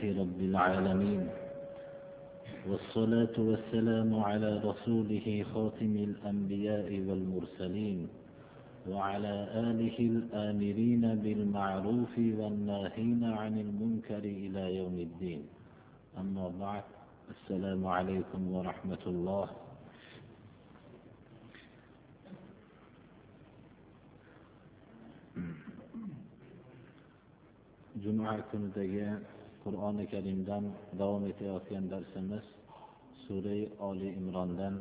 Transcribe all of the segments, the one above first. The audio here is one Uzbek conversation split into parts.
رب العالمين، والصلاة والسلام على رسوله خاتم الأنبياء والمرسلين، وعلى آله الآمرين بالمعروف والناهين عن المنكر إلى يوم الدين. أما بعد، السلام عليكم ورحمة الله. Cuma kunidagi Qur'oni Karimdan davom etayotgan darsimiz Sura Ali Imrondan.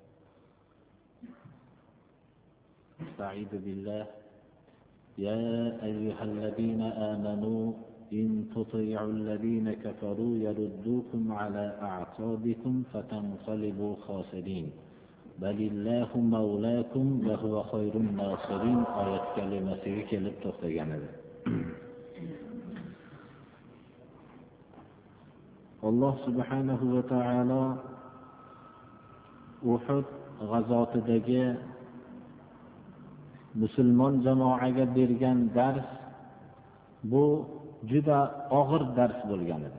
Estaizu billah. Ya ayyuhallazina amanu in tuti'ullazina kafaru yaruddukum ala a'qabikum fatanqalibu khasirin. Balillahu mawlakum wa huwa khayrun nasirin oyat kalimasiga kelib to'xtagan edi. Alloh subhanahu va taolo Uhud g'azotidagi musulmon jamoaga bergan dars bu juda og'ir dars bo'lgan edi.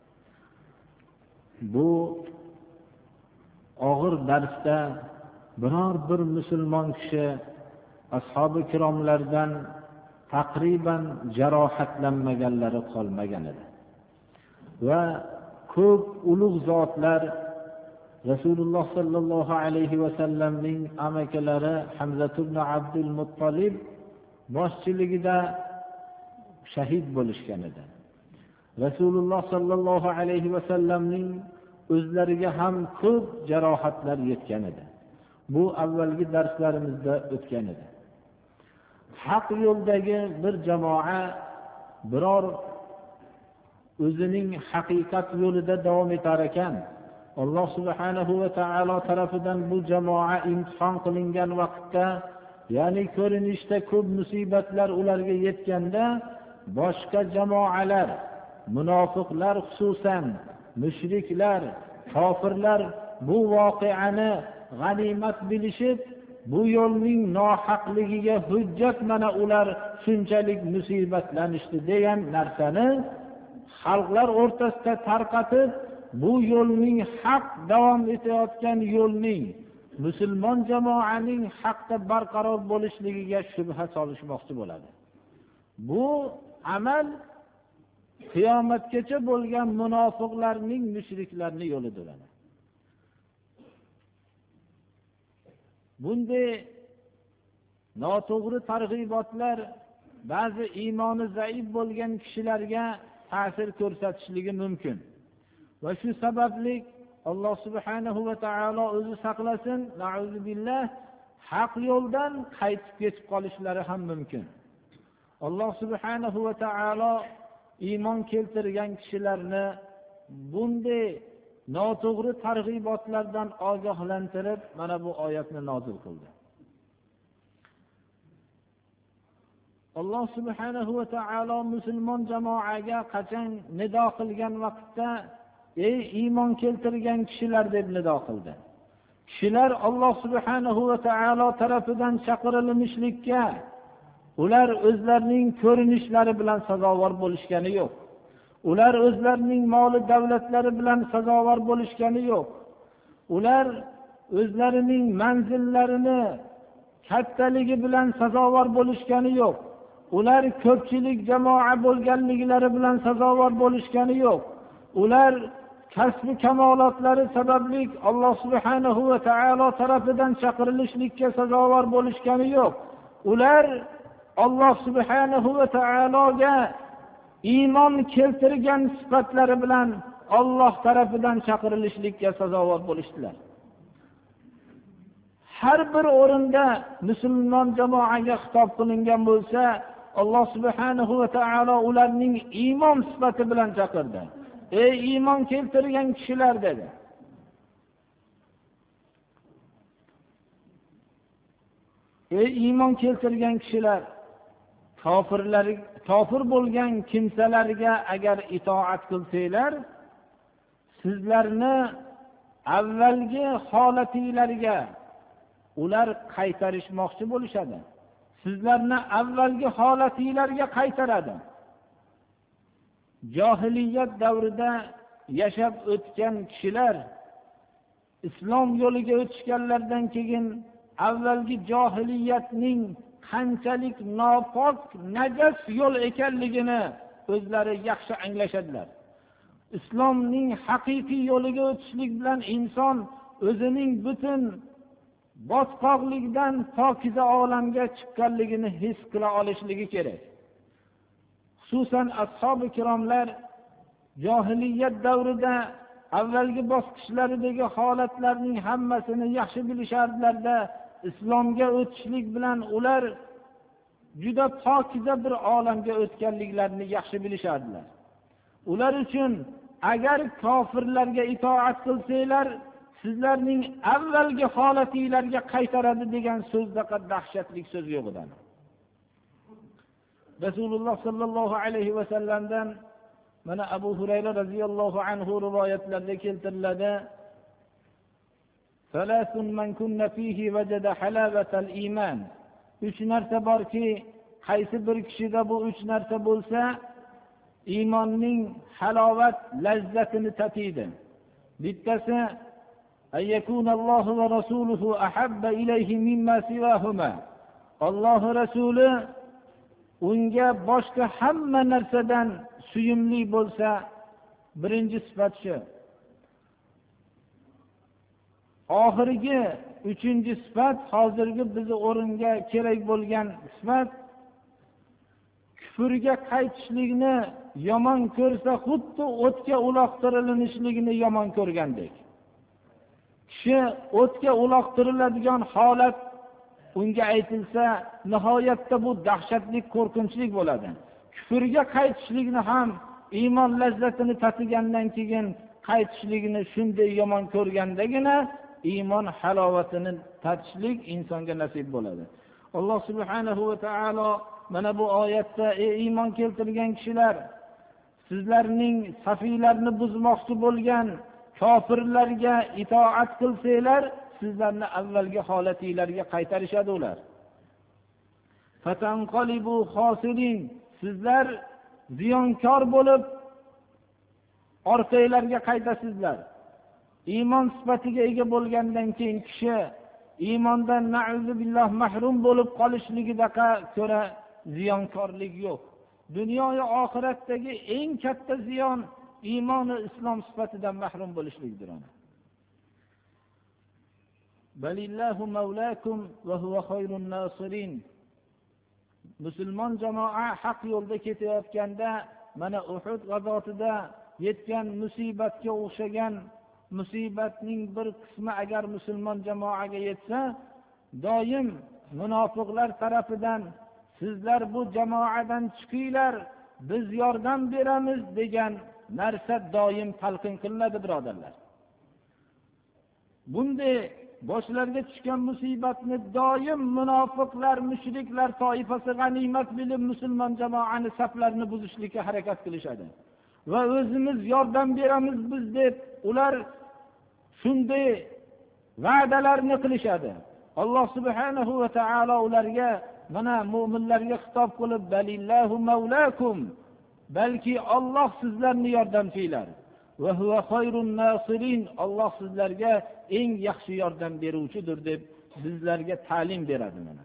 Bu og'ir darsda biror bir musulmon kishi ashabi kiromlardan taqriban jarohatlanmaganlari qolmagan edi. Va ko'p ulug' zotlar Rasululloh sallallohu alayhi va sallamning amakilari Hamza ibn Abdul Muttalib boshchiligida shahid bo'lishgan edi. Rasululloh sallallohu alayhi va sallamning o'zlariga ham ko'p jarohatlar yetgan edi. Bu avvalgi darslarimizda o'tgan edi. Haq yo'ldagi bir jamoa biror o'zining haqiqat yo'lida davom etar ekan, Alloh subhanahu va taolo tarafidan bu jamoa imtihon qilingan vaqtda, ya'ni ko'rinishda ko'p musibatlar ularga yetganda, boshqa jamoalar, munofiqlar xususan, mushriklar, kofirlar bu voqeani g'animat bilishib, bu yo'lning nohaqligiga hujjat mana ular shunchalik musibatlanishdi degan narsani xalqlar o'rtasida tarqatib, bu yo'lning haq davom etayotgan yo'lning, musulmon jamoaning haqda barqaror bo'lishligiga shubha solishmoqchi bo'ladi. Bu amal qiyomatgacha bo'lgan munofiqlarning, mushriklarning yo'lidir. Bunday noto'g'ri targ'ibotlar ba'zi iymoni zaif bo'lgan kishilarga ta'sir ko'rsatishligi mumkin. Va shu sababli Alloh subhanahu va taolo o'zi saqlasin, na'uzu billah, haq yo'ldan qaytib ketib qolishlari ham mumkin. Alloh subhanahu va taolo iymon keltirgan kishilarni bunday noto'g'ri targ'ibotlardan ogohlantirib, mana bu oyatni nozil qildi. Alloh subhanahu va taolo musulmon jamoaga qachon nido qilgan vaqtda ey iymon keltirgan kishilar deb nido qildi. Kishilar Alloh subhanahu va taolo tarafidan chaqirilishlikka ular o'zlarining ko'rinishlari bilan sazovor bo'lishgani yo'q. Ular o'zlarining moli davlatlari bilan sazovor bo'lishgani yo'q. Ular o'zlarining manzillarini kattaligi bilan sazovor bo'lishgani yo'q. Ular ko'pchilik jamoa bo'lganliklari bilan sazovor bo'lishgani yo'q. Ular kasbi kamolotlari sababli Alloh subhanahu va taolo tarafidan chaqirilishlikka sazovor bo'lishgani yo'q. Ular Alloh subhanahu va taologa iymon keltirgan sifatlari bilan Alloh tarafidan chaqirilishlikka sazovor bo'lishdilar. Har bir o'rinda musulmon jamoaga xitob qilingan bo'lsa, Alloh subhanahu va taolo ularning iymon sifati bilan chaqirdi. Ey iymon keltirgan kishilar dedi. Ey iymon keltirgan kishilar, kofir bo'lgan kimsalarga agar itoat qilsanglar, sizlarni avvalgi holatinglarga ular qaytarishmoqchi bo'lishadi. Sizlarni avvalgi holatinglarga qaytaradi. Johiliyat davrida yashab o'tgan kishilar islom yo'liga o'tishganlardan keyin avvalgi johiliyatning qanchalik nopok, najas yo'l ekanligini o'zlari yaxshi anglashadilar. Islomning haqiqiy yo'liga o'tishlik bilan inson o'zining butun botqoqlikdan pokiza olamga chiqqanligini his qila olishligi kerak. Xususan ashabi kiromlar johiliyat davrida avvalgi bosqichlaridagi holatlarning hammasini yaxshi bilishardilarda, islomga o'tishlik bilan ular juda pokiza bir olamga o'tganliklarini yaxshi bilishardilar. Ular uchun agar kofirlarga itoat qilsanglar, sizlarning avvalgi holatinglarga qaytaradi degan so'zdaqa dahshatli so'z yo'q edi. Rasululloh sallallohu alayhi va sallamdan mana Abu Hurayra radhiyallohu anhu rivoyatlarda keltiriladi. Salasun man kunna fihi wajada halawatal iman. 3 narsa borki, qaysi bir kishida bu 3 narsa bo'lsa, iymonning halovat lazzatini tatiydi. Bittasi ayyakunallohu va rasuluhu ahabba ilayhi mimma siwahuma. Alloh rasuli unga boshqa hamma narsadan suyumli bo'lsa, birinchi sifat shu. Oxirgi 3-sifat, hozirgi bizni o'ringa kerak bo'lgan sifat, kufrga qaytishlikni yomon ko'rsa, xuddi o'tga uloqtirilishligini yomon ko'rgandek. Kishi o'tga uloqtiriladigan holat unga aytilsa, nihoyatda bu dahshatli, qo'rqinchli bo'ladi. Kufrga qaytishlikni ham iymon lazzatini tatigandan keyin qaytishligini shunday yomon ko'rgandagina iymon halovatini tatishlik insonga nasib bo'ladi. Alloh subhanahu va taolo mana bu oyatda: ey iymon keltirgan kishilar, sizlarning safiylarni buzmoqchi bo'lgan kofirlarga itoat qilsanglar, sizlarni avvalgi holatinglarga qaytarishadi ular. Fatanqalibu khosirin, sizlar ziyonkor bo'lib orqanglarga qaytasizlar. Iymon sifatiga ega bo'lgandan keyin kishi iymondan na'uzu billah mahrum bo'lib qolishligidaqa ko'ra ziyonkorlik yo'q. Dunyo va oxiratdagi eng katta ziyon iymoni islom sifatidan mahrum bo'lishlikdir. Balillahu mavlakum va huva khayrun nasirin. Musulmon jamoa haq yo'lda ketayotganda mana Uhud g'azotida yetgan musibatga o'xshagan musibatning bir qismi agar musulmon jamoaga yetsa, doim munofiqlar tarafidan sizlar bu jamoadan chiqinglar, biz yordam beramiz degan narsa doim talqin qilinadi, birodarlar. Bunday boshlarga tushgan musibatni doim munofiqlar, mushriklar toifasi g'animat bilib musulmon jamoani saflarini buzishlikka harakat qilishadi. Va o'zimiz yordam beramiz biz deb ular shunday va'dalarni qilishadi. Alloh subhanahu va taolo ularga mana mu'minlarga xitob qilib: balillahu mavlakum, balki Alloh sizlarni yordamchilar. Va huva khayrun nasirin, Alloh sizlarga eng yaxshi yordam beruvchidir deb bizlarga ta'lim beradi. Mana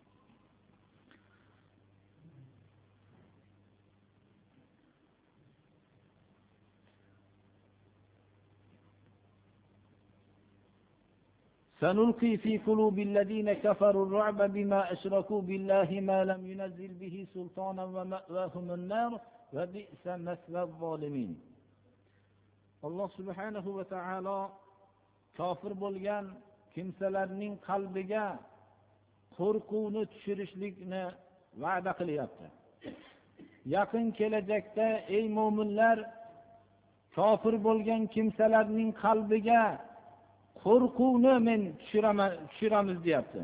سنلقي في قلوب الذين كفروا الرعب بما أشركوا بالله ما لم ينزل به سلطانا ومأواهم النار وبئس مثوى الظالمين. Alloh subhanahu va taolo kofir bo'lgan kimsalarning qalbiga qo'rquvni tushirishlikni va'da qilyapti. Yaqin kelajakda ey mu'minlar, kofir bo'lgan kimsalarning qalbiga qo'rquvni men tushiramiz deyapti.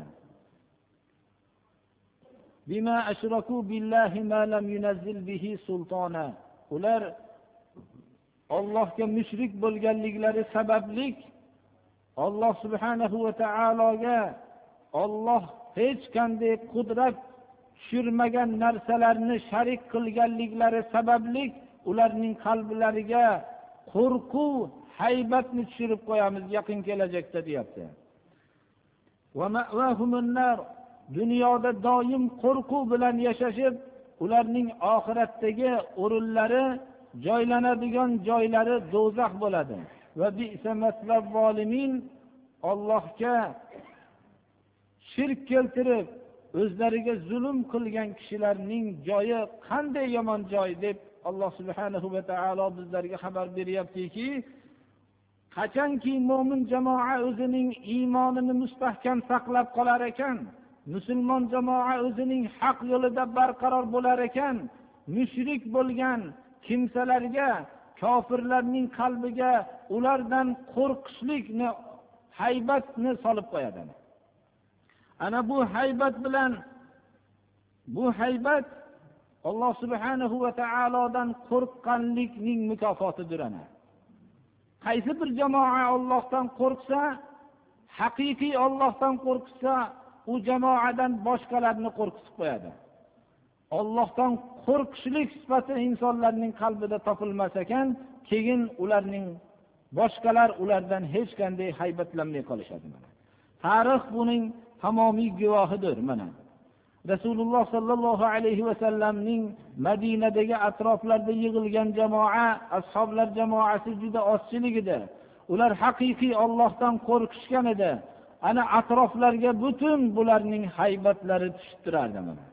Bima ashraku billahi ma lam yunazzil bihi sultona. Ular Allohga mushrik bo'lganliklari sababli Alloh subhanahu va taologa Alloh hech qanday qudrat tushirmagan narsalarni sharik qilganliklari sababli ularning qalblariga qo'rquv, haybatni tushirib qo'yamiz yaqin kelajakda deyapti. Dunyoda doim qo'rquv bilan yashashib, ularning oxiratdagi o'rinlari, joylanadigan joylari do'zax bo'ladi. Va bi'sa maslab zolimin, Allohga shirk keltirib o'zlariga zulm qilgan kishilarning joyi qanday yomon joy deb Alloh subhanahu va taolo bizlarga xabar beryaptiki, qachonki mo'min jamoa o'zining iymonini mustahkam saqlab qolar ekan, musulmon jamoa o'zining haq yo'lida barqaror bo'lar ekan, mushrik bo'lgan kimsalarga, kofirlarning qalbiga ulardan qo'rqishlikni, haybatni solib qo'yadi. Ana bu haybat bilan, bu haybat Alloh subhanahu va taolodan qo'rqqanlikning mukofotidir. Qaysi bir jamoa Allohdan qo'rqsa, haqiqiy Allohdan qo'rqsa, u jamoadan boshqalarni qo'rqitib qo'yadi. Allohdan qo'rqishlik sifati insonlarning qalbida topilmas ekan, keyin ularning boshqalar ulardan hech qanday haybatlanmay qolishadi. Tarix buning tamomiy guvohidir. Mana Rasululloh sallallohu alayhi va sallamning Madinadagi atroflarda yig'ilgan jamoa, ashoblar jamoasi juda ozchilik edi. Ular haqiqiy Allohdan qo'rqishgan edi. Ana atroflarga butun bularning haybatlari tushib turardi. Mana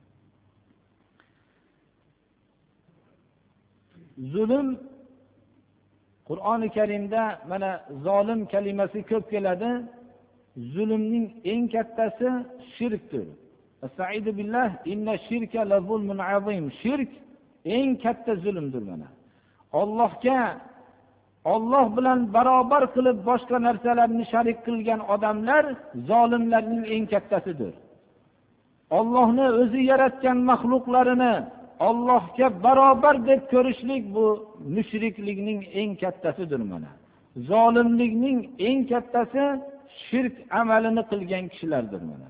zulm, Qur'oni Karimda mana zolim kalimasi ko'p keladi. Zulmning eng kattasi shirkdir. Estaizu billah, inna shirka la zulmun azim. Shirk eng katta zulmdir. Mana Allohga, Alloh bilan barobar qilib boshqa narsalarni sharik qilgan odamlar zolimlarning eng kattasidir. Allohni o'zi yaratgan maxluqlarini Allohga barobar deb ko'rishlik bu mushriklikning eng kattasidir. Mana zolimlikning eng kattasi shirk amalini qilgan kishilardir. Mana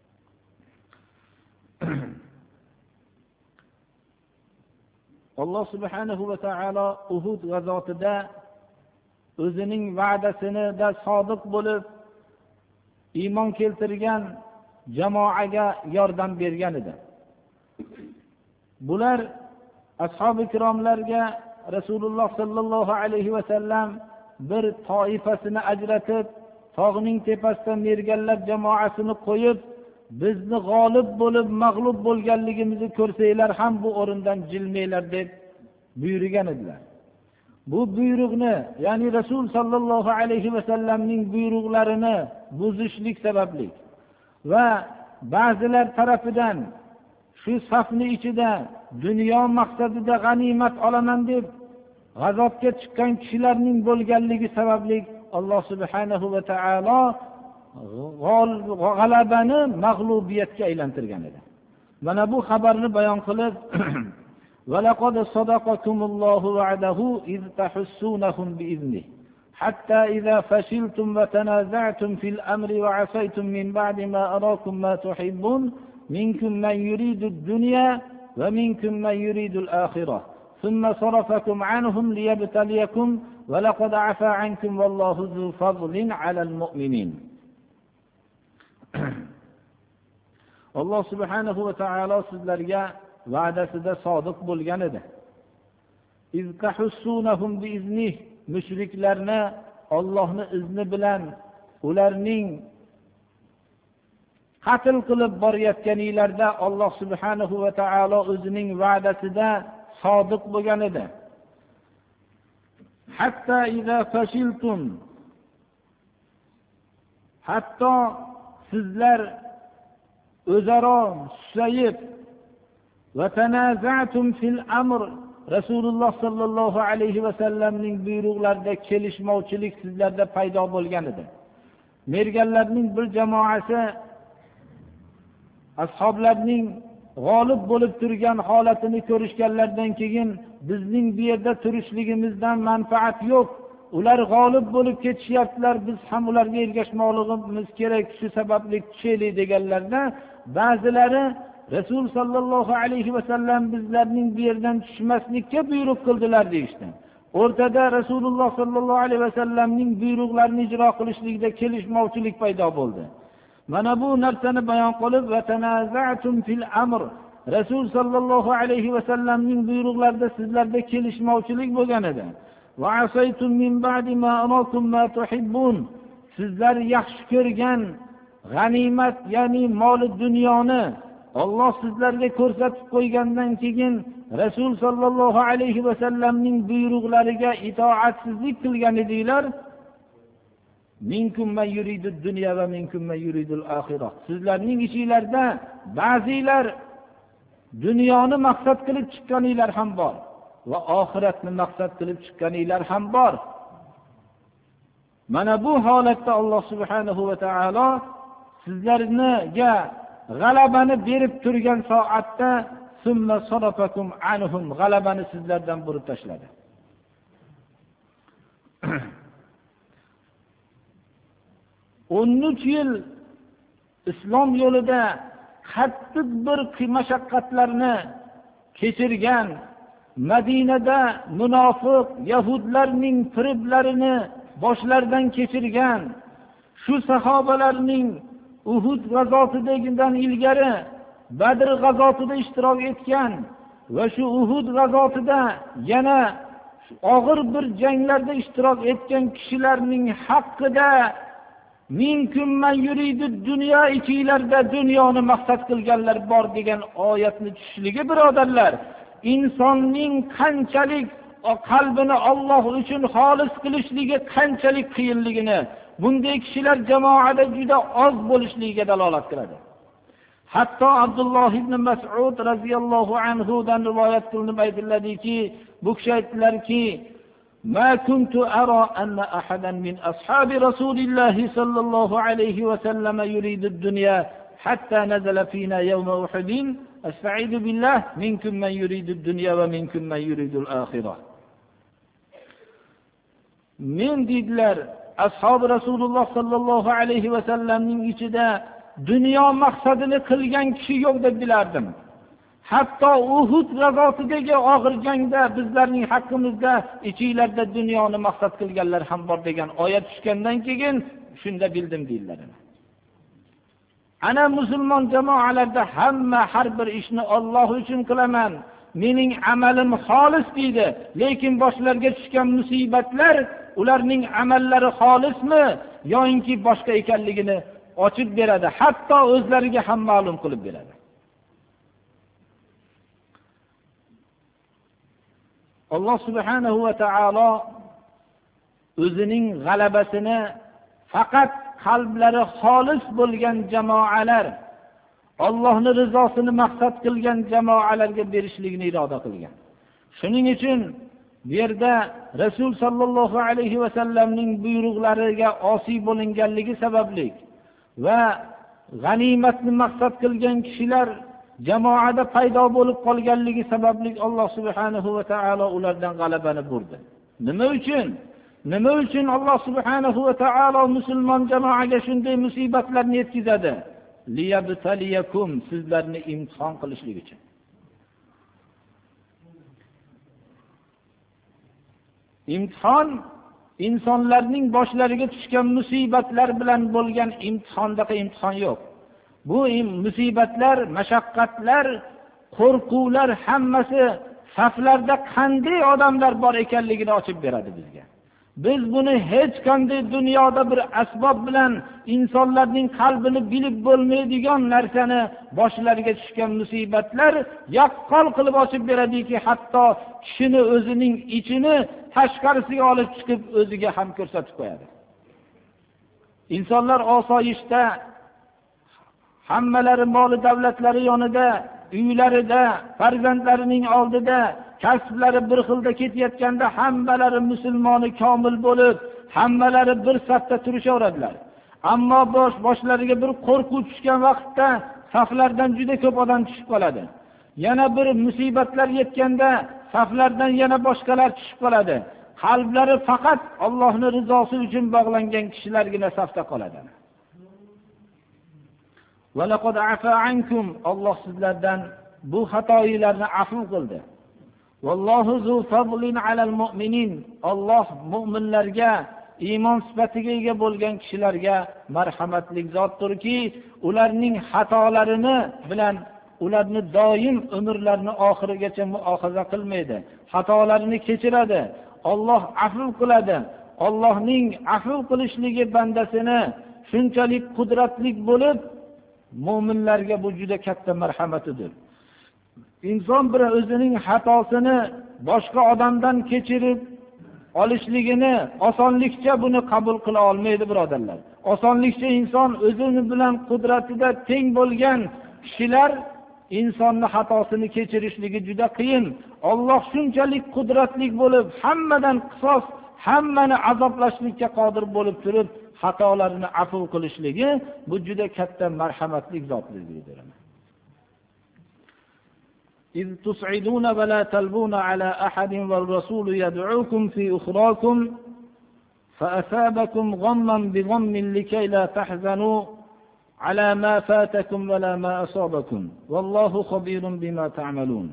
Alloh subhanahu va taolo Uhud g'azotida o'zining va'dasini da sodiq bo'lib iymon keltirgan jamoaga yordam bergan edi. Bular ashabi kiromlarga Rasululloh sallallohu alayhi va sallam bir toifasini ajratib, tog'ning tepasida merganlar jamoasini qo'yib, bizni g'olib bo'lib, mag'lub bo'lganligimizni ko'rsanglar ham bu o'rindan jilmanglar deb buyurgan edilar. Bu buyruqni, ya'ni Rasul sallallohu alayhi va sallamning buyruqlarini buzishlik sababli va ba'zilar tarafidan shu safni ichida dunyo maqsadida g'animat olaman deb g'azotga chiqqan kishilarning bo'lganligi sababli Alloh subhanahu va taolo g'alabani mag'lubiyatga aylantirgan edi. Mana bu xabarni bayon qilib, وَلَقَدْ صَدَقَكُمُ اللَّهُ وَعْدَهُ إِذْ تَحُسُّونَهُمْ بِإِذْنِهِ حَتَّى إِذَا فَشِلْتُمْ وَتَنَازَعْتُمْ فِي الْأَمْرِ وَعَصَيْتُمْ مِنْ بَعْدِ مَا أَرَاكُمْ مَا تُحِبُّونَ مِنْكُمْ مَنْ يُرِيدُ الدُّنْيَا وَمِنْكُمْ مَنْ يُرِيدُ الْآخِرَةَ ثُمَّ صَرَفَكُمْ عَنْهُمْ لِيَبْتَلِيَكُمْ وَلَقَدْ عَفَا عَنْكُمْ وَاللَّهُ ذُو فَضْلٍ عَلَى الْمُؤْمِنِينَ. Alloh subhanahu va taolo sizlarga va'dasida sodiq bo'lgan edi. İztahussunahum biiznih, mushriklarni Allohning izni bilan ularning qatl qilib borayotganinglarda Alloh subhanahu va taolo o'zining va'dasida sodiq bo'lgan edi. Hatta iza fashiltum, hatto sizlar o'zaro susayib va tanaza'tum fil amr, Rasululloh sallallohu alayhi va sallamning buyruqlarida kelishmovchilik sizlarda paydo bo'lgan edi. Merganlarning bir jamoasi ashoblarning g'olib bo'lib turgan holatini ko'rishganlardan keyin bizning bu yerda turishligimizdan manfaat yo'q. Ular g'olib bo'lib ketishyaptilar, biz ham ularga ergashmoqligimiz kerak, shu sababli tushaylik deganlarda ba'zilari Rasul sallallohu alayhi va sallam bizlarning bu yerdan tushmaslikka buyruq qildilar deyishdi. O'rtada Rasululloh sallallohu alayhi va sallamning buyruqlarini ijro qilishlikda kelishmovchilik paydo bo'ldi. Mana bu narsani bayon qilib, va tanaza'tum fil amr. Rasul sallallohu alayhi va sallamning buyruqlarida sizlarda kelishmovchilik bo'lgan edi. Va asaytum min ba'di ma arakum ma tuhibbun. Sizlar yaxshi ko'rgan g'animat, ya'ni mol dunyoni Alloh sizlarga ko'rsatib qo'ygandan keyin Rasul sallallohu alayhi va sallamning buyruqlariga itoatsizlik qilgan edinglar. Minkum man yuridud dunya va minkum man yuridul oxirah. Sizlarning ichingizda ba'zilar dunyoni maqsad qilib chiqqanlar ham bor va oxiratni maqsad qilib chiqqanlar ham bor. Mana bu holatda Alloh subhanahu va taolo sizlarga g'alabani berib turgan soatda summa sarafakum anhum, g'alabani sizlardan burib tashladi. 13 yil islom yo'lida qattiq bir mashaqqatlarni kechirgan, Madinada munofiq yahudlarning firiblarini boshlaridan kechirgan, shu sahobalarning Uhud g'azotidan ilgari Badr g'azotida ishtirok etgan va shu Uhud g'azotida yana og'ir bir janglarda ishtirok etgan kishilarning haqqida minkum man yuridud dunya, ichinglarda dunyoni maqsad qilganlar bor degan oyatni tushishligi, birodarlar, insonning qanchalik qalbini Alloh uchun xolis qilishligi qanchalik qiyinligini, bunday kishilar jamoada juda oz bo'lishligiga dalolat qiladi. Hatto Abdulloh ibn Mas'ud radhiyallohu anhu dan rivoyat qilinib aytiladiki, bu kishi aytdilarki, ما كنت أرى أن أحدا من أصحاب رسول الله صلى الله عليه وسلم يريد الدنيا حتى نزل فينا يوم أحد أستعيذ بالله منكم من يريد الدنيا ومنكم من يريد الآخرة. من dediler ashab Rasululloh sallallohu alayhi va sallamning ichida dunyo maqsadini qilgan kishi yo'q deb bilardim. Hatto Uhud g'azotidagi og'ir jangda bizlarning haqqimizda ichinglarda dunyoni maqsad qilganlar ham bor degan oyat tushgandan keyin shunda bildim deydilar. Ana musulmon jamoalarda hamma har bir ishni Alloh uchun qilaman, mening amalim xolis deydi, lekin boshlariga tushgan musibatlar ularning amallari xolismi yoki boshqa ekanligini ochib beradi, hatto o'zlariga ham ma'lum qilib beradi. Alloh subhanahu va taolo o'zining g'alabasini faqat qalblari xolis bo'lgan jamoalar, Allohning rizosini maqsad qilgan jamoalarga berishligini iroda qilgan. Shuning uchun bu yerda Rasul sallallohu alayhi va sallamning buyruqlariga osiy bo'linganligi sababli va g'animatni maqsad qilgan kishilar jamoada paydo bo'lib qolganligi sababli Alloh subhanahu va taolo ulardan g'alabani burdi. Nima uchun? Nima uchun Alloh subhanahu va taolo musulmon jamoaga shunday musibatlarni yetkazadi? Liyabtaliyakum, sizlarni imtihon qilishlik uchun. Imtihon insonlarning boshlariga tushgan musibatlar bilan bo'lgan imtihondaqa imtihon yo'q. Bu musibatlar, mashaqqatlar, qo'rquvlar hammasi saflarda qanday odamlar bor ekanligini ochib beradi bizga. Biz buni hech qanday dunyoda bir asbob bilan insonlarning qalbini bilib bo'lmaydigan narsani boshlariga tushgan musibatlar yaqqol qilib ochib beradiki, hatto kishini o'zining ichini tashqarisiga olib chiqib o'ziga ham ko'rsatib qo'yadi. Insonlar osoyishta hammalari moli davlatlari yonida, uylarida, farzandlarining oldida, kasblari bir xilda ketayotganda hammalari musulmoni komil bo'lib, hammalari bir safda turishaveradilar. Ammo boshlariga bir qo'rquv tushgan vaqtda saflardan juda ko'p odam tushib qoladi. Yana bir musibatlar yetganda saflardan yana boshqalar tushib qoladi. Qalblari faqat Allohning rizosi uchun bog'langan kishilargina safda qoladi. Va laqad afa ankum, Alloh sizlardan bu xatolarni afv qildi. Vallohu zu fadlin alal mu'minin, Alloh mu'minlarga, iymon sifatiga ega bo'lgan kishilarga marhamatli zotdirki, ularning xatolarini bilan ularni doim umrlarini oxirigacha muohaza qilmaydi, xatolarini kechiradi, Alloh afv qiladi. Allohning afv qilishligi bandasini shunchalik qudratli bo'lib, mu'minlarga bu juda katta marhamatidir. Inson bir o'zining xatosini boshqa odamdan kechirib olishligini osonlikcha buni qabul qila olmaydi, birodarlar. Osonlikcha inson o'zini bilan qudratida teng bo'lgan kishilar insonni xatosini kechirishligi juda qiyin. Alloh shunchalik qudratli bo'lib, hammadan qisos, hammani azoblashlikka qodir bo'lib turib, xatolarini afv qilishligi bu juda katta marhamatli zotligidir. إذ تصعدون ولا تلبون على أحد والرسول يدعوكم في أخراكم فأثابكم غما بغم لكي لا تحزنوا على ما فاتكم ولا ما أصابكم والله خبير بما تعملون.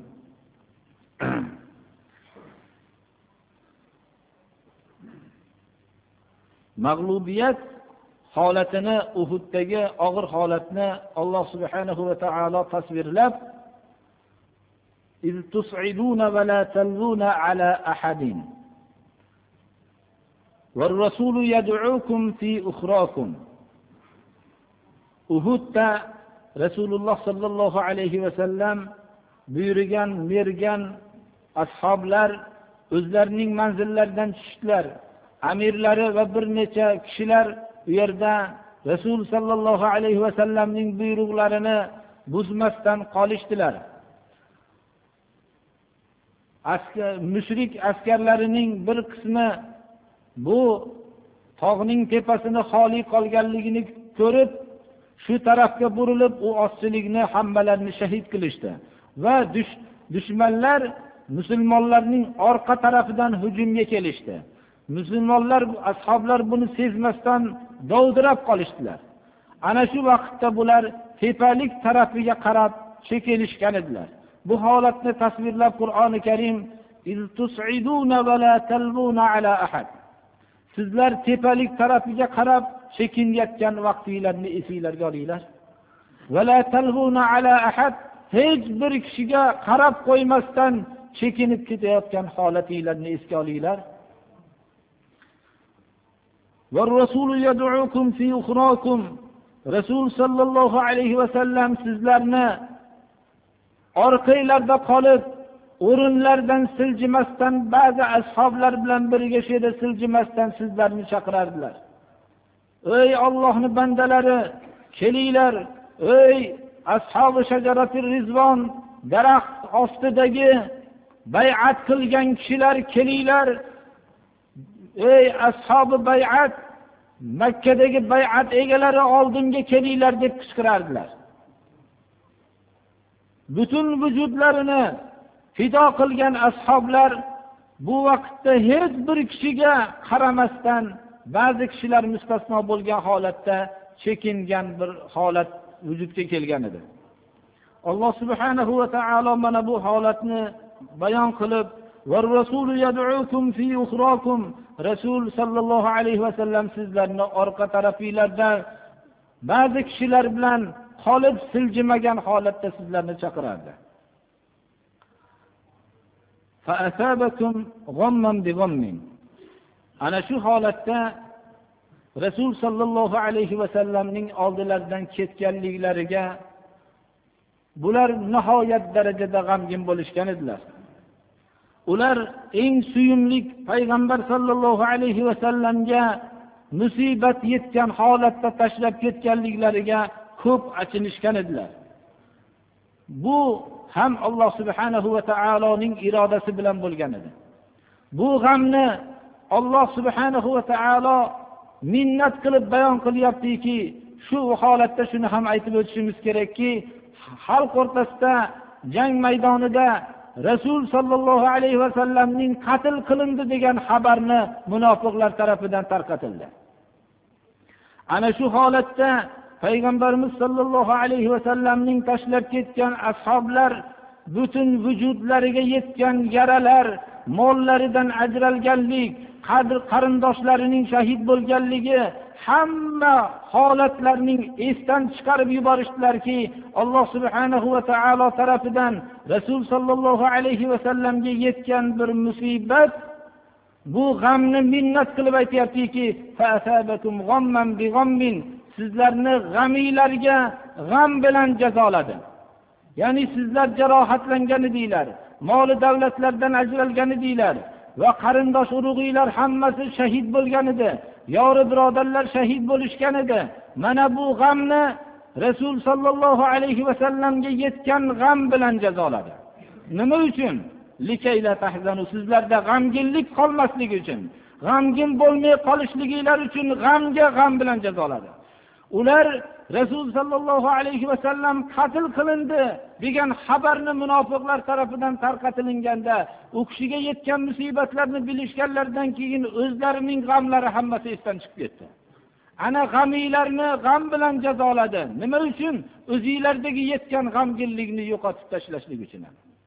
Mag'lubiyat holatini, Uhuddagi og'ir holatni Alloh subhanahu va taolo tasvirlab, إذ تصعدون ولا تلوون على أحد والرسول يدعوكم في أخراكم. Uhudda Rasululloh sallallohu alayhi va sallam buyurgan, mergan ashoblar o'zlarining manzillaridan tushdilar. Amirlari va bir necha kishilar u yerda Rasul sallallohu alayhi va sallamning buyruqlarini buzmasdan qolishdilar. Mushrik askarlarining bir qismi bu tog'ning tepasini xoli qolganligini ko'rib, shu tarafga burilib, u ostchilikni hammalarini shahid qilishdi va dushmanlar musulmonlarning orqa tarafidan hujumga kelishdi. Musulmonlar, ashoblar buni sezmasdan dovdirab qolishdilar. Ana shu vaqtda bular tepalik tarafiga qarab chekinishgan edilar. Bu holatni tasvirlab Qur'oni Karim iz tus'iduna va la talbuna ala ahad. Sizlar tepalik tarafiga qarab chekinayotgan vaqtinglarni esingizga olinglar. Va la talbuna ala ahad, hech bir kishiga qarab qo'ymasdan chekinib ketayotgan holatinglarni esga olinglar. Va rasul yad'ukum fi ukhrakum. Rasul sallallohu alayhi va sallam sizlarni orqanglarda qolib, o'rinlardan siljimasdan, ba'zi ashoblar bilan birga sheda siljimasdan sizlarni chaqirardilar. Ey Allohning bandalari, kelinglar. Ey ashabi shajaratir rizvon, daraxt ostidagi bay'at qilgan kishilar, kelinglar. Ey ashabi bay'at, Makkadagi bay'at egalari oldinga kelinglar deb qichqirardilar. Butun vujudlarini fido qilgan ashoblar bu vaqtda hech bir kishiga qaramasdan, ba'zi kishilar mustasno bo'lgan holatda chekingan bir holat vujudga kelgan edi. Alloh subhanahu va taolo mana bu holatni bayon qilib, va rasul yad'ukum fi ukhrakum, Rasul sallallohu alayhi va sallam sizlarni orqa tarafingizda ba'zi kishilar bilan qolib siljimagan holatda sizlarni chaqirardi. Fa asabakum ghamman bi ghammin. Ana shu holatda Rasul sallallohu alayhi va sallamning oldilaridan ketganliklariga bular nihoyat darajada g'amgin bo'lishgan edilar. Ular eng suyumli payg'ambar sallallohu alayhi va sallamga musibat yetgan holatda tashlab ketganliklariga ko'p achinishgan edilar. Bu ham Alloh subhanahu va taoloning irodasi bilan bo'lgan edi. Bu g'amni Alloh subhanahu va taolo minnat qilib bayon qilyaptiki, shu holatda shuni ham aytib o'tishimiz kerakki, xalq o'rtasida jang maydonida Rasul sallallohu alayhi va sallamning qatl qilindi degan xabarni munofiqlar tarafidan tarqatildi. Ana shu holatda payg'ambarimiz sollallohu alayhi vasallamning tashlab ketgan ashoblar butun vujudlariga yetgan yaralar, mollaridan ajralganlik, qarindoshlarining shahid bo'lganligi, hamma holatlarning esdan chiqarib yuborishdilarki, Alloh subhanahu va taolo tarafidan Rasul sollallohu alayhi vasallamga yetgan bir musibat, bu g'amni minnat qilib aytayaptiki, sizlarni g'aminglarga g'am bilan jazoladi. Ya'ni sizlar jarohatlangan edinglar, moli davlatlardan ajralgan edinglar va qarindosh urug'inglar hammasi shahid bo'lgan edi, yori birodarlar shahid bo'lishgan edi. Mana bu g'amni Rasul sollallohu alayhi vasallamga yetgan g'am bilan jazoladi. Nima uchun? Likayla tahzanu, sizlarda g'amginlik qolmasligi uchun, g'amgin bo'lmay qolishliginglar uchun g'am bilan jazoladi. Ular Rasul sallallohu alayhi vasallam qatl qilindi degan xabarni munofiqlar tarafidan tarqatilganda, u kishiga yetgan musibatlarni bilishganlardan keyin o'zlarining g'amlari hammasi esdan chiqib ketdi. Ana g'aminglarni g'am bilan jazoladi. Nima uchun? O'zinglardagi yetgan g'amginlikni yo'qotib tashlashlik uchun.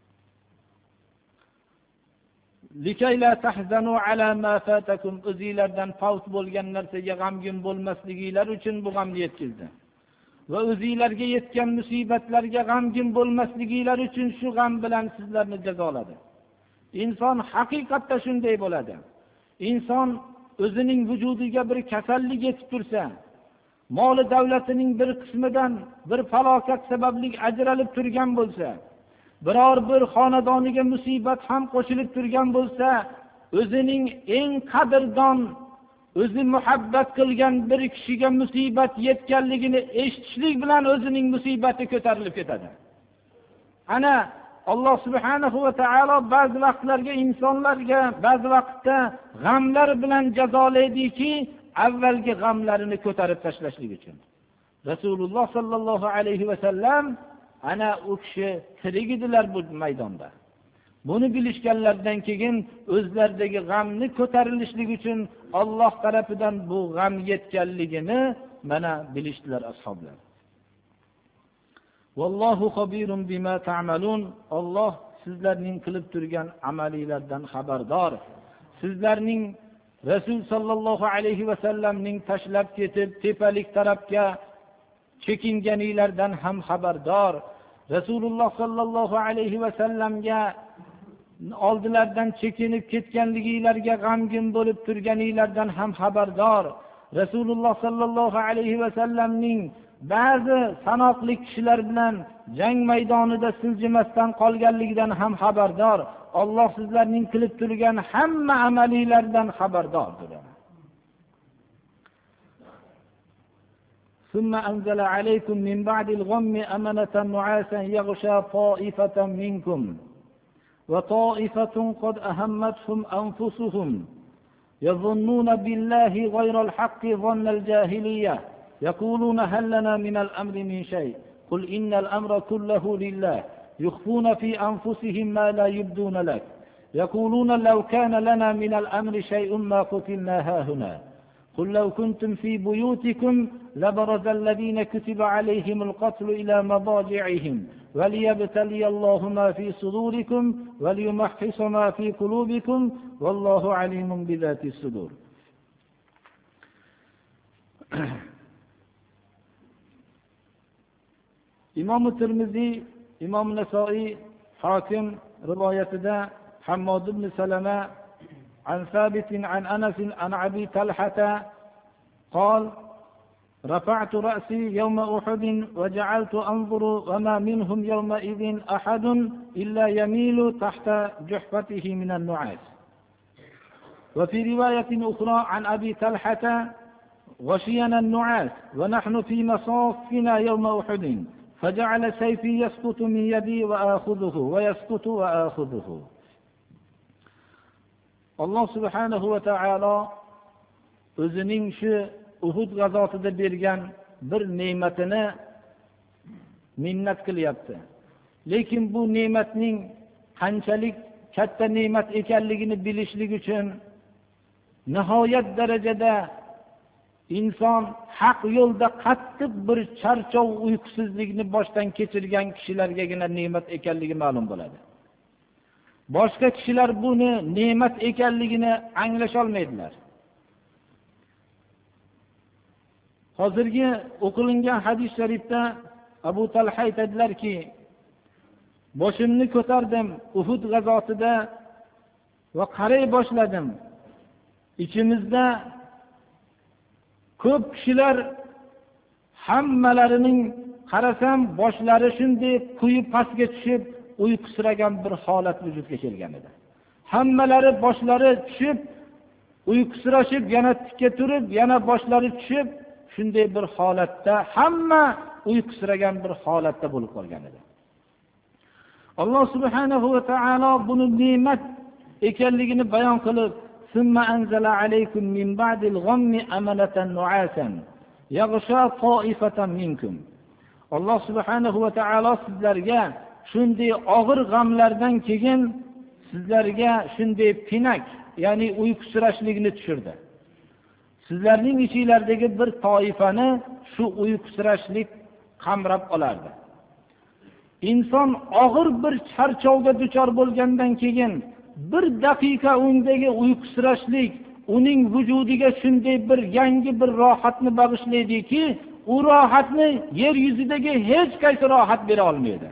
Likayla tahzanu ala ma fatakum, o'zinglardan favt bo'lgan narsaga g'amgin bo'lmasliginglar uchun bu g'amni yetkazdi. Va o'zinglarga yetgan musibatlarga g'amgin bo'lmasliginglar uchun shu g'am bilan sizlarni jazoladi. Inson haqiqatda shunday bo'ladi. Inson o'zining vujudiga bir kasallik yetib tursa, moli davlatining bir qismidan bir falokat sababli ajralib turgan bo'lsa, biror bir xonadoniga musibat ham qo'shilib turgan bo'lsa, o'zining eng qadrdon, o'zi muhabbat qilgan bir kishiga musibat yetganligini eshitishlik bilan o'zining musibati ko'tarilib ketadi. Ana Alloh subhanahu va taolo ba'zi vaqtlarga insonlarga ba'zi vaqtda g'amlar bilan jazolaydiki, avvalgi g'amlarini ko'tarib tashlashlik uchun. Rasululloh sallallohu alayhi va sallam ana u kishi tirik edilar bu maydonda. Buni bilishganlardan keyin o'zlaridagi g'amni ko'tarilishlik uchun Alloh tarafidan bu g'am yetganligini mana bilishdilar ashoblar. Vallohu xabirun bima ta'malun. Alloh sizlarning qilib turgan amalinglardan xabardor. Sizlarning Rasul sallallohu alayhi va sallamning tashlab ketib tepalik tarafga chekinganinglardan ham xabardor. Rasululloh sallallohu alayhi va sallamga oldilaridan chekinib ketganliginglarga g'amgin bo'lib turganinglardan ham xabardor. Rasululloh sallallohu alayhi va sallamning ba'zi sanoqli kishilar bilan jang maydonida siljimasdan qolganligidan ham xabardor. Alloh sizlarning qilib turgan hamma amalinglardan xabardordir. ثم أنزل عليكم من بعد الغم أمنة نعاسا يغشى طائفة منكم وطائفة قد أهمتهم أنفسهم يظنون بالله غير الحق ظن الجاهلية يقولون هل لنا من الأمر من شيء قل إن الأمر كله لله يخفون في أنفسهم ما لا يبدون لك يقولون لو كان لنا من الأمر شيء ما قتلنا هاهنا قل لو كنتم في بيوتكم لبرز الذين كتب عليهم القتل إلى مضاجعهم وليبتلي الله ما في صدوركم وليمحص ما في قلوبكم والله عليم بذات الصدور. İmam Tirmizi, İmam Nesai, Hakim rivoyatida Hammad ibn Salama عن ثابت عن أنس عن أبي طلحة قال رفعت رأسي يوم أحد وجعلت أنظر وما منهم يومئذ أحد إلا يميل تحت جحفته من النعاس. وفي رواية أخرى عن أبي طلحة غشينا النعاس ونحن في مصافنا يوم أحد فجعل سيفي يسقط من يدي وآخذه ويسقط وآخذه. Alloh subhanahu va taolo o'zining shu Uhud g'azotida bergan bir ne'matini minnat qilyapti. Lekin bu ne'matning qanchalik katta ne'mat ekanligini bilishlik uchun nihoyat darajada inson haq yo'lda qattiq bir charchov, uyqusizlikni boshdan kechirgan kishilargagina ne'mat ekanligi ma'lum bo'ladi. Boshqa kishilar buni ne'mat ekanligini anglasha olmaydilar. Hozirgi o'qilingan hadis sharifda Abu Talha aytadilarki, boshimni ko'tardim Uhud g'azotida va qaray boshladim. Ichimizda ko'p kishilar hammalarining qarasam boshlari shunday quyi pastga tushib, uyqusiragan bir holat vujudga kelgan edi. Hammalari boshlari tushib, uyqusirashib, yana tikka turib, yana boshlari tushib, shunday bir holatda, hamma uyqusiragan bir holatda bo'lib qolgan edi. Alloh subhanahu va taolo buni ne'mat ekanligini bayon qilib, "Summa anzala alaykum min ba'dil ghammi amanatan nu'asan yaghsha ta'ifatan minkum." Alloh subhanahu va taolo sizlarga shunday og'ir g'amlardan keyin sizlarga shunday pinak, ya'ni uyqusirashlikni tushirdi. Sizlarning ichinglardagi bir toifani shu uyqusirashlik qamrab olardi. Inson og'ir bir charchovga duchor bo'lgandan keyin bir daqiqa undagi uyqusirashlik uning vujudiga shunday bir yangi bir rohatni bag'ishlaydiki, u rohatni yer yuzidagi hech qaysi rohat bera olmaydi.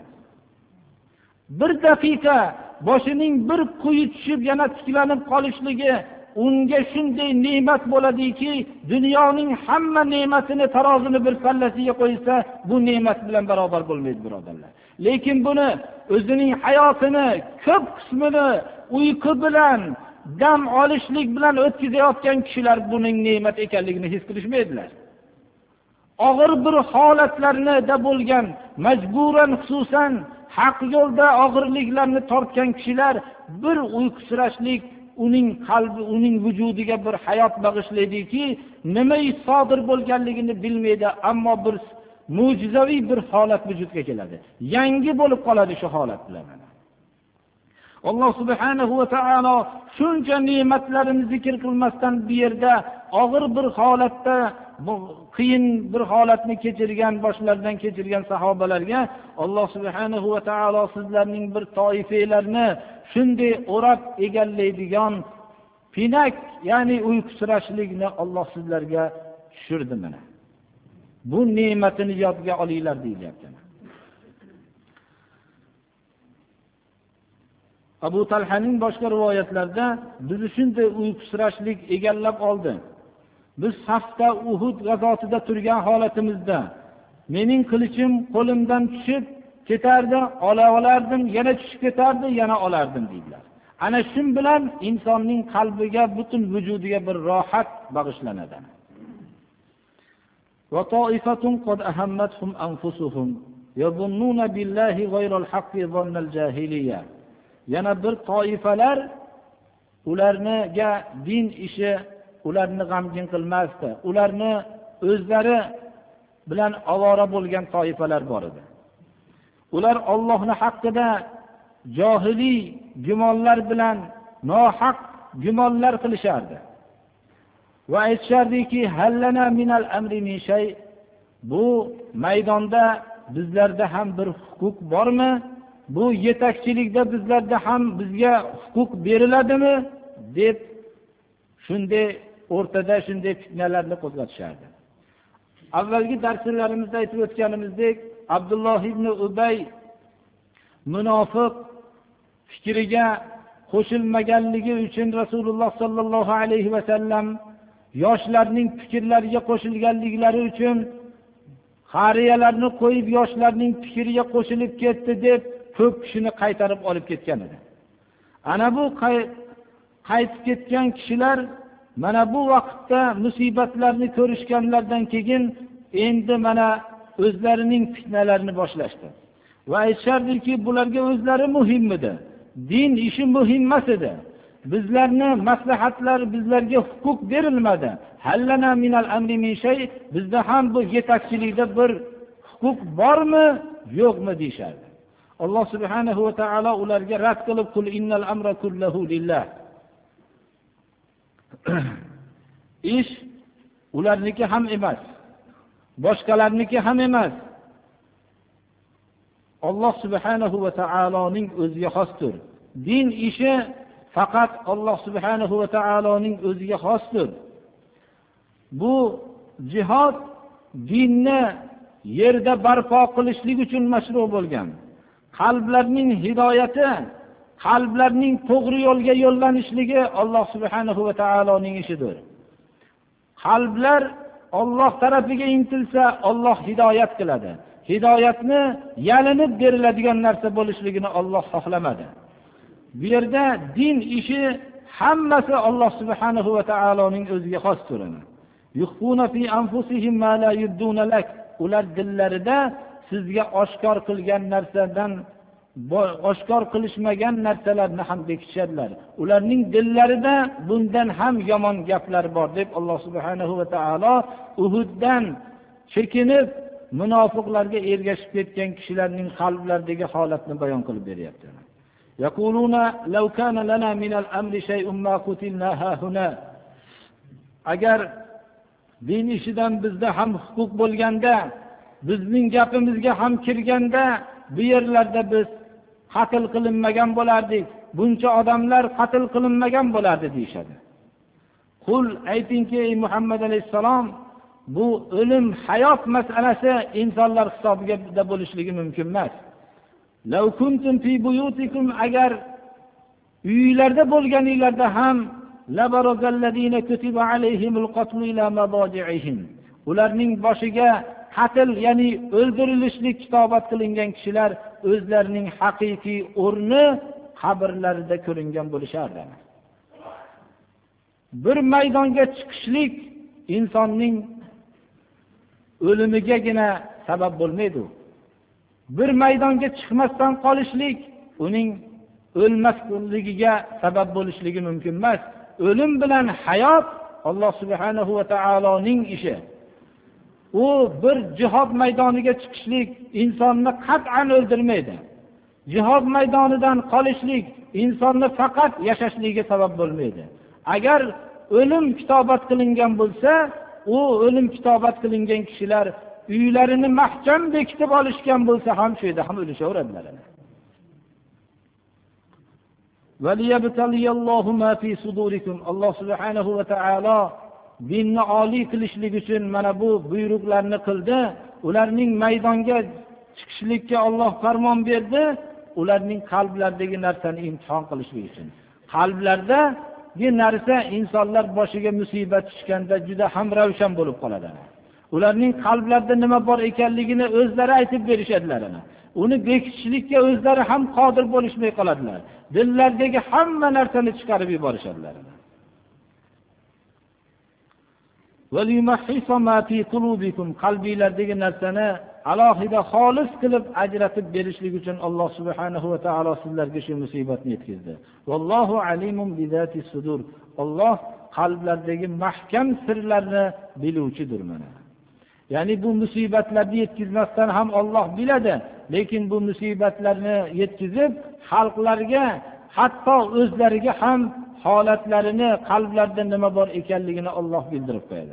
Bir daqiqa boshining bir quyi tushib yana tiklanib qolishligi unga shunday ne'mat bo'ladiki, dunyoning hamma ne'matini tarozini bir pallasiga qo'ysa, bu ne'mat bilan barobar bo'lmaydi, birodarlar. Lekin buni o'zining hayotini ko'p qismini uyqu bilan, dam olishlik bilan o'tkazayotgan kishilar buning ne'mat ekanligini his qilishmaydilar. Og'ir bir holatlarda bo'lgan, majburan xususan haq yo'lda og'irliklarni tortgan kishilar bir uyqusirashlik uning qalbi, uning vujudiga bir hayot bag'ishlaydiki, nima sodir bo'lganligini bilmaydi, ammo bir mo'jizaviy bir holat vujudga keladi. Yangi bo'lib qoladi shu holat bilan. Alloh subhanahu va taolo shuncha ne'matlarini zikr qilmasdan bu yerda og'ir bir holatda, qiyin bir holatni kechirgan, boshlaridan kechirgan sahobalarga Alloh subhanahu va taolo sizlarning bir toifalarini shunday o'rab egallaydigan pinak, ya'ni uyqusirashlikni Alloh sizlarga tushirdi mana. Bu ne'matini yodga olinglar deyilyapti. Abu Talhaning boshqa rivoyatlarida bizni shunday uyqusirashlik egallab oldi. Biz safda Uhud g'azotida turgan holatimizda mening qilichim qo'limdan tushib ketardi, olardim, yana tushib ketardi, yana olardim deydilar. Ana shu bilan insonning qalbiga, butun vujudiga bir rohat bag'ishlanadi. Va to'ifatun qad ahammatuhum anfusuhum yazunnuna billahi ghayral haqqi zannal jahiliyya. Yana bir toifalar ularniga din ishi ularni g'amgin qilmasdi. Ularni o'zlari bilan ovora bo'lgan toifalar bor edi. Ular Allohning haqqida johiliy gumonlar bilan nohaq gumonlar qilishardi. Va aytishardiki, hallana minal amri min shay. Bu maydonda bizlarda ham bir huquq bormi? Bu yetakchilikda bizlarda ham bizga huquq beriladimi deb shunday o'rtada shunday fitnalarni qo'zg'atishardi. Avvalgi darslarimizda aytib o'tganimizdek, Abdulloh ibn Ubay munofiq fikriga qo'shilmaganligi uchun Rasululloh sallallohu alayhi va sallam yoshlarning fikrlariga qo'shilganliklari uchun qariyalarni qo'yib yoshlarning fikriga qo'shilib ketdi deb ko'p kishini qaytarib olib ketgan edi. Ana bu qaytib ketgan kishilar mana bu vaqtda musibatlarni ko'rishganlardan keyin endi mana o'zlarining fitnalarini boshlashdi. Va aytishardiki, bularga o'zlari muhim edi. Din ishi muhim emas edi. Bizlarni maslahatlar, bizlarga huquq berilmadi. Hallana minal amri min shay. Bizda ham bu yetakchilikda bir huquq bormi, yo'qmi deyishardi. Alloh subhanahu va taolo ularga rad qilib, qul innal amra kulluhu lillah. Ish ularniki ham emas, boshqalarniki ham emas. Alloh subhanahu va taoloning o'ziga xosdir. Din ishi faqat Alloh subhanahu va taoloning o'ziga xosdir. Bu jihod dinni yerda barpo qilishlik uchun mashru bo'lgan. Qalblarning hidoyati, qalblarning to'g'ri yo'lga yo'llanishligi Alloh subhanahu va taoloning ishidir. Qalblar Alloh tarafiga intilsa, Alloh hidoyat qiladi. Hidoyatni yalinib beriladigan narsa bo'lishligini Alloh xohlamadi. Bu yerda din ishi hammasi Alloh subhanahu va taoloning o'ziga xosdir. Yukhfuna fi anfusihim ma la yubduna lak. Ular dillarida sizga oshkor qilgan narsadan oshkor qilishmagan narsalarni ham bekitishadilar. Ularning dillarida bundan ham yomon gaplar bor deb Alloh subhanahu va taolo Uhuddan chekinib munofiqlarga ergashib ketgan kishilarning qalblaridagi holatni bayon qilib beryapti. Yaquluna law kana lana min al-amri shay'un ma qutilna hahuna. Agar din ishidan bizda ham huquq bo'lganda, bizning gapimizga ham kirganda, bu yerlarda biz qatl qilinmagan bo'lardik, buncha odamlar qatl qilinmagan bo'lardi deyshadi. Qul aytingki ey Muhammad alayhisalom, bu o'lim hayot masalasi insonlar hisobiga bo'lishligi mumkin emas. Law kuntum fi buyutikum, agar uylarda bo'lganinglarda ham labarazalladina kutiba alayhimul qatlu ila madaji'ihim. Ularning boshiga qatl, ya'ni o'ldirilishlik kitobat qilingan kishilar o'zlarining haqiqiy o'rni qabrlarida ko'ringan bo'lishardi. Bir maydonga chiqishlik insonning o'limigagina sabab bo'lmaydi. Bir maydonga chiqmasdan qolishlik uning o'lmasligiga sabab bo'lishligi mumkin emas. O'lim bilan hayot Alloh subhanahu va taoloning ishi. U bir jihod maydoniga chiqishlik insonni qat'an o'ldirmaydi. Jihod maydonidan qolishlik insonni faqat yashashligiga sabab bo'lmaydi. Agar o'lim kitobat qilingan bo'lsa, u o'lim kitobat qilingan kishilar uylarini mahkam bekitib olishgan bo'lsa ham shu yerda ham o'lishaveradilar. Valiyabtaliyallohu ma fi sudurikum. Alloh subhanahu va taolo dinni oliy qilishlik uchun mana bu buyruqlarni qildi. Ularning maydonga chiqishlikka Alloh farmon berdi, ularning qalblaridagi narsani imtihon qilishlik uchun. Qalblardagi narsa insonlar boshiga musibat tushganda juda ham ravshan bo'lib qoladi. Ularning qalblarida nima bor ekanligini o'zlari aytib berishadilar. Uni bekitishlikka o'zlari ham qodir bo'lishmay qoladilar. Dillardagi hamma narsani chiqarib yuborishadilar. Valiyumahhisa ma fi qulubikum. Qalbinglardagi narsani alohida xolis qilib ajratib berishlik uchun Alloh subhanahu va taolo sizlarga shu musibatni yetkazdi. Vallohu alimun bizatis sudur. Alloh qalblardagi mahkam sirlarni biluvchidir mana. Ya'ni bu musibatlarni yetkazmasdan ham Alloh biladi, lekin bu musibatlarni yetkazib xalqlarga, hatto o'zlariga ham holatlarini, qalblarida nima bor ekanligini Alloh bildirib qo'yadi.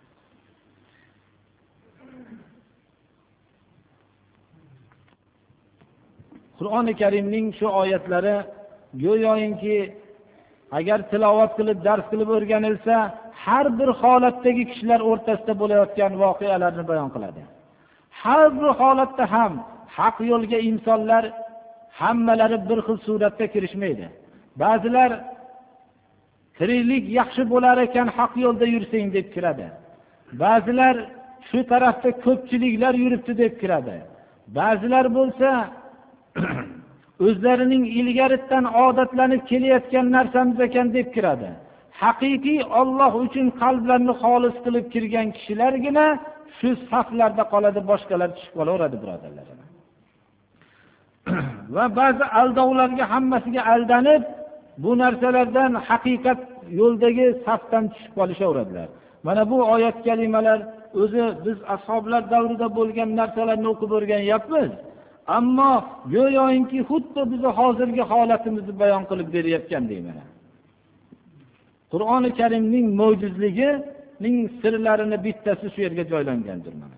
Qur'oni Karimning shu oyatlari go'yoki agar tilovat qilib, dars qilib o'rganilsa, har bir holatdagi kishilar o'rtasida bo'layotgan voqealarni bayon qiladi. Har bir holatda ham haq yo'lga insonlar hammalari bir xil suratda kirishmaydi. Ba'zilar tiriklik yaxshi bo'lar ekan, haq yo'lda yursang deb kiradi. Ba'zilar shu tarafda ko'pchiliklar yuribdi deb kiradi. Ba'zilar bo'lsa o'zlarining ilgaridan odatlanib kelayotgan narsamiz ekan deb kiradi. Haqiqiy Alloh uchun qalblarini xolis qilib kirgan kishilargina shu saflarda qoladi, boshqalar tushib qolaveradi, birodarlar. Va ba'zi aldovlarga hammasiga aldanib, bu narsalardan haqiqat yo'ldagi safdan tushib qolishaveradilar. Mana bu oyat kalimalar o'zi biz ashoblar davrida bo'lgan narsalarni o'qib o'rganyapmiz. Ammo go'yoki xuddi bizni hozirgi holatimizni bayon qilib berayotgan deyman. Qur'oni Karimning mo'jizligi ning sirlarini bittasi shu yerga joylangandir mana.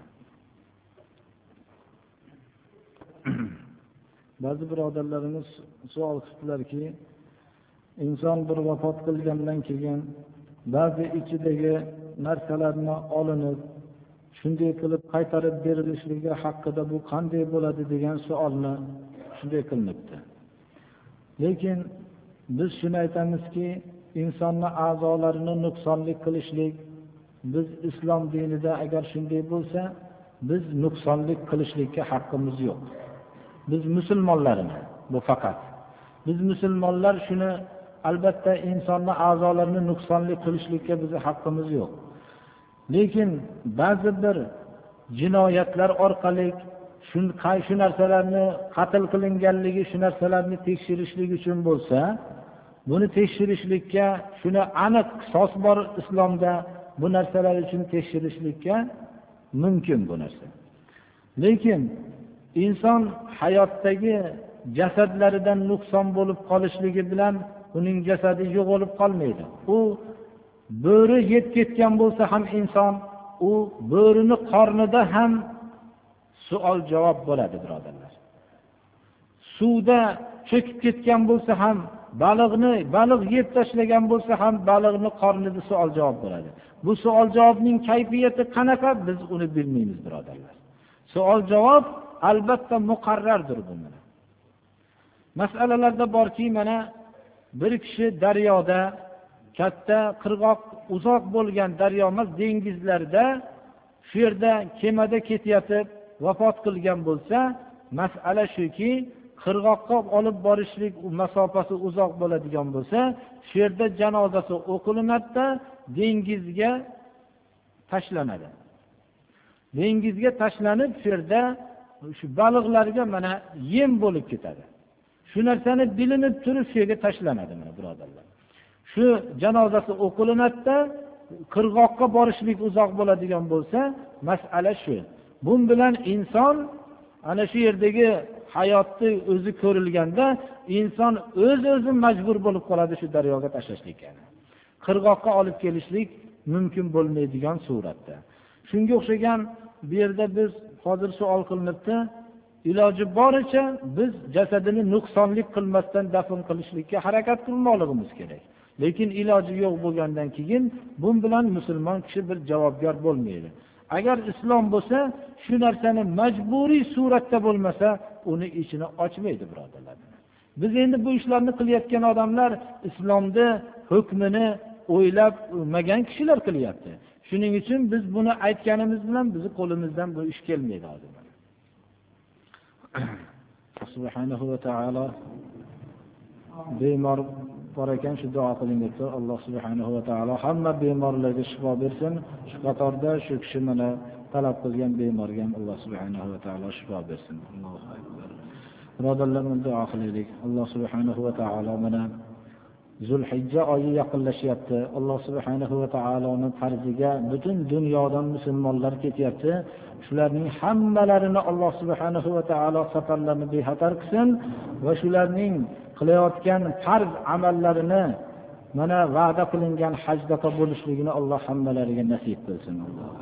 Ba'zi birodarlarimiz savol qildilarki, inson bir vafot qilgandan keyin ba'zi ichidagi narsalarni olinib, shunday qilib qaytarib berilishligi haqida bu qanday bo'ladi degan savolni shunday qilinibdi. Lekin biz shuni aytamizki, insonning a'zolarini nuqsonli qilishlik, biz islom dinida agar shunday bo'lsa, biz nuqsonlik qilishlikka haqqimiz yo'q. Biz musulmonlarmiz, bu faqat. Biz musulmonlar shuni albatta insonning a'zolarini nuqsonli qilishlikka bizning haqqimiz yo'q. Lekin ba'zi bir jinoyatlar orqali shu narsalarni qatl qilinganligi, shu narsalarni tekshirishlik uchun bo'lsa, buni tekshirishlikka, shuni aniq qisos bor islomda, bu narsalar uchun tekshirishlikka mumkin bu narsa. Lekin inson hayotdagi jasadlaridan nuqson bo'lib qolishligi bilan uning jasadi yo'qolib qolmaydi. U bo'ri yeb ketgan bo'lsa ham inson, u bo'rini qornida ham savol javob bo'ladi, birodarlar. Suvda cho'kib ketgan bo'lsa ham, baliq yeb tashlagan bo'lsa ham baliqning qornida savol javob bo'ladi. Bu savol javobning kayfiyati qanaqa, biz uni bilmaymiz, birodarlar. Savol javob albatta muqarrardir bunlar. Masalalarda borki, mana bir kishi daryoda, katta qirg'oq, uzoq bo'lgan daryo emas, dengizlarda, shu yerda kemada ketayotib vafot qilgan bo'lsa, masala shuki, qirg'oqqa olib borishlik masofasi uzoq bo'ladigan bo'lsa, shu yerda janozasi o'qilinadi, dengizga tashlanadi. Dengizga tashlanib, shu yerda shu baliqlarga mana yem bo'lib ketadi. Shu narsani bilinib turib shu yerga tashlanadi, mana birodarlar. Shu janozasi o'qilinadi, qirg'oqqa borishlik uzoq bo'ladigan bo'lsa, masala shu. Bun bilan inson ana shu yerdagi hayotni o'zi ko'rilganda, inson o'zi majbur bo'lib qoladi shu daryoga tashlashlikka. Qirg'oqqa olib kelishlik mumkin bo'lmaydigan suratda. Shunga o'xshagan bu yerda biz hozir savol qilinibdi, iloji boricha biz jasadini nuqsonlik qilmasdan dafn qilishlikka harakat qilmoqligimiz kerak. Lekin iloji yo'q bo'lgandan keyin bun bilan musulmon kishi bir javobgar bo'lmaydi. Agar islom bo'lsa, shu narsani majburiy suratda bo'lmasa, uni ichini ochmaydi, birodarlar. Biz endi bu ishlarni qilayotgan odamlar islomda hukmini o'ylab o'lmagan kishilar qilyapti. Shuning uchun biz buni aytganimiz bilan bizni qo'limizdan bu ish kelmaydi hozir. Subhanahu va taolo bemor bor ekan, shu duo qiling deb, Alloh subhanahu va taolo hamma bemorlarga shifo bersin. Shu qatorda shu kishi mana talab qilgan bemorga ham Alloh subhanahu va taolo shifo bersin. Allohu akbar. Birodarlar, duo qilaylik. Alloh subhanahu va taolo mana Zulhijja oyi yaqinlashyapti. Alloh subhanahu va taoloning farziga butun dunyodan musulmonlar ketyapti. Shularning hammalarini Alloh subhanahu va taolo safarlarini bexatar qilsin va shularning qilayotgan farz amallarini mana va'da qilingan hajdaqa bo'lishligini Alloh hammalariga nasib qilsin.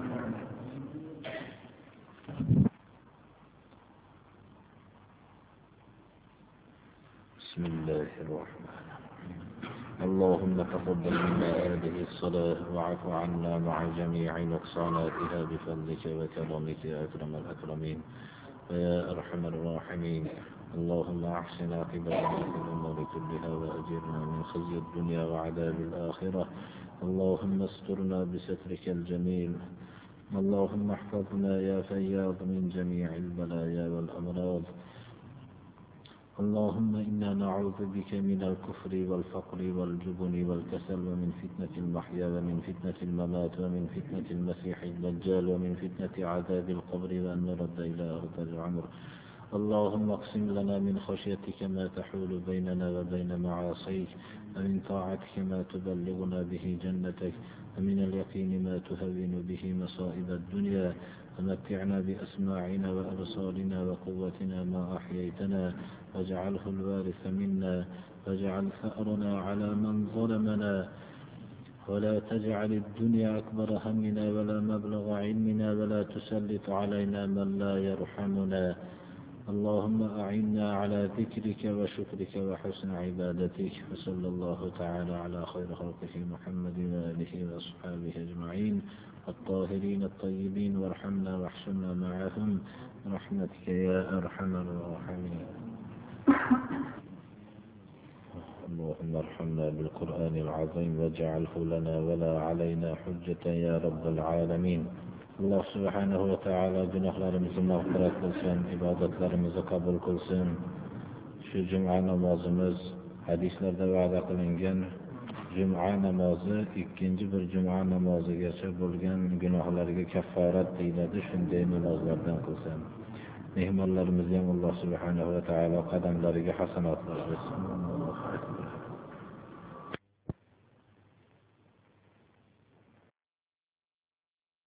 Bismillahirrahmanirrahim. اللهم تقبل منا هذه الصلاة وعفو عنا مع جميع نقصاناتها بفضلك وكرمك يا أكرم الأكرمين ويا أرحم الراحمين. اللهم أحسن عاقبتنا في الأمور كلها وأجرنا من خزي الدنيا وعذاب الآخرة. اللهم استرنا بسترك الجميل. اللهم احفظنا يا فياض من جميع البلايا والأمراض. اللهم إنا نعوذ بك من الكفر والفقر والجبن والكسل ومن فتنة المحيا ومن فتنة الممات ومن فتنة المسيح الدجال ومن فتنة عذاب القبر وأن نرد إلى أرض العمر. اللهم اقسم لنا من خشيتك ما تحول بيننا وبين معاصيك ومن طاعتك ما تبلغنا به جنتك ومن اليقين ما تهون به مصائب الدنيا ومتعنا بأسماعنا وأبصارنا وقوتنا ما أحييتنا واجعله الوارث منا واجعل ثأرنا على من ظلمنا ولا تجعل الدنيا أكبر همنا ولا مبلغ علمنا ولا تسلط علينا من لا يرحمنا. اللهم أعنا على ذكرك وشكرك وحسن عبادتك. وصلى الله تعالى على خير خلقه محمد وآله وأصحابه أجمعين الطاهرين الطيبين، وارحمنا واحشرنا معهم برحمتك يا أرحم الراحمين. اللهم ارحمنا بالقرآن العظيم واجعله لنا ولا علينا حجة يا رب العالمين. Allah subhanahu va taolo gunohlarimizni mag'firat qilsin, ibodatlarimizni qabul qilsin. Shu juma namozimiz hadislarda va'da qilingan juma namozi ikkinchi bir juma namozigacha bo'lgan gunohlarga kafforat deyiladi. Shunday namozlardan qilsin. Mehmonlarimizni ham Alloh subhanahu va taolo qadamlariga hasanotlar bersin.